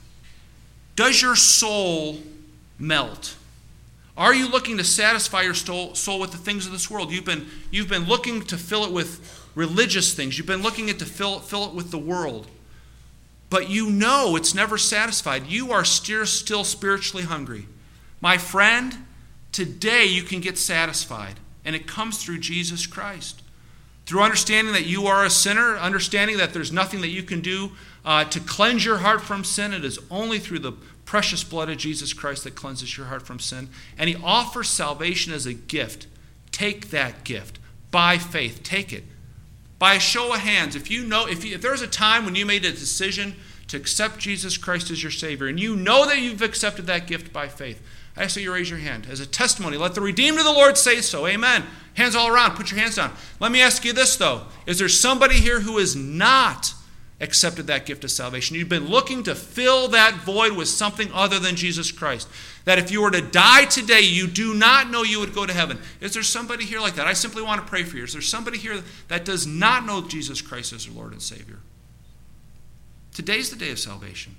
does your soul melt? Are you looking to satisfy your soul, soul with the things of this world? You've been, you've been looking to fill it with religious things. You've been looking at to fill, fill it with the world. But you know it's never satisfied. You are still, still spiritually hungry. My friend, today you can get satisfied. And it comes through Jesus Christ. Through understanding that you are a sinner, understanding that there's nothing that you can do uh, to cleanse your heart from sin. It is only through the precious blood of Jesus Christ that cleanses your heart from sin. And he offers salvation as a gift. Take that gift. By faith, take it. By a show of hands, if you know, if, you, if there's a time when you made a decision to accept Jesus Christ as your Savior, and you know that you've accepted that gift by faith, I ask that you raise your hand as a testimony. Let the redeemed of the Lord say so. Amen. Hands all around. Put your hands down. Let me ask you this, though. Is there somebody here who has not accepted that gift of salvation? You've been looking to fill that void with something other than Jesus Christ. That if you were to die today, you do not know you would go to heaven. Is there somebody here like that? I simply want to pray for you. Is there somebody here that does not know Jesus Christ as their Lord and Savior? Today's the day of salvation.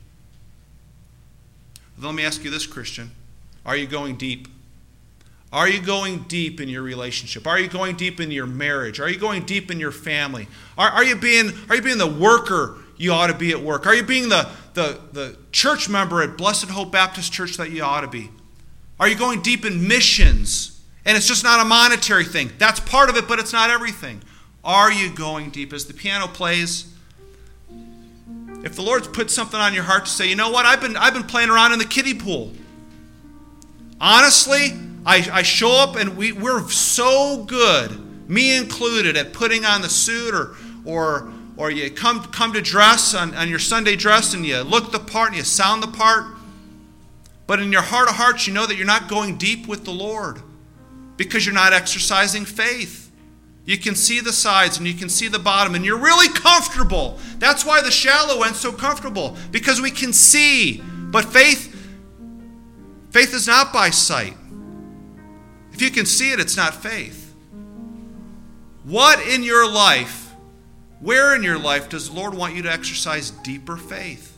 Let me ask you this, Christian. Are you going deep? Are you going deep in your relationship? Are you going deep in your marriage? Are you going deep in your family? Are, are, you, being, are you being the worker you ought to be at work? Are you being the, the, the church member at Blessed Hope Baptist Church that you ought to be? Are you going deep in missions? And it's just not a monetary thing. That's part of it, but it's not everything. Are you going deep? As the piano plays, if the Lord's put something on your heart to say, you know what, I've been, I've been playing around in the kiddie pool. Honestly, I, I show up and we, we're so good, me included, at putting on the suit or or or you come come to dress on, on your Sunday dress and you look the part and you sound the part. But in your heart of hearts, you know that you're not going deep with the Lord because you're not exercising faith. You can see the sides and you can see the bottom and you're really comfortable. That's why the shallow end's so comfortable, because we can see. But faith, faith is not by sight. If you can see it, it's not faith. What in your life, where in your life does the Lord want you to exercise deeper faith?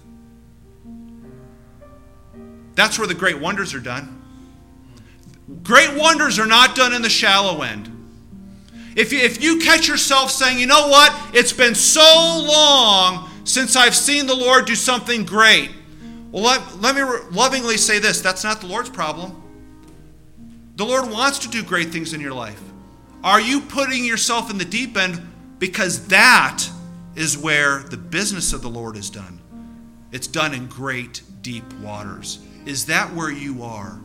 That's where the great wonders are done. Great wonders are not done in the shallow end. If you, if you catch yourself saying, you know what, it's been so long since I've seen the Lord do something great. Well, let, let me lovingly say this. That's not the Lord's problem. The Lord wants to do great things in your life. Are you putting yourself in the deep end because that is where the business of the Lord is done? It's done in great, deep waters. Is that where you are?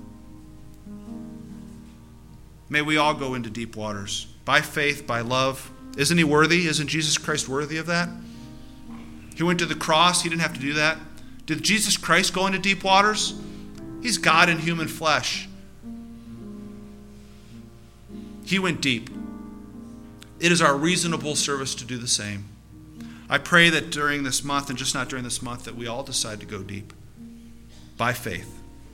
May we all go into deep waters. By faith, by love. Isn't he worthy? Isn't Jesus Christ worthy of that? He went to the cross. He didn't have to do that. Did Jesus Christ go into deep waters? He's God in human flesh. He went deep. It is our reasonable service to do the same. I pray that during this month, and just not during this month, that we all decide to go deep by faith.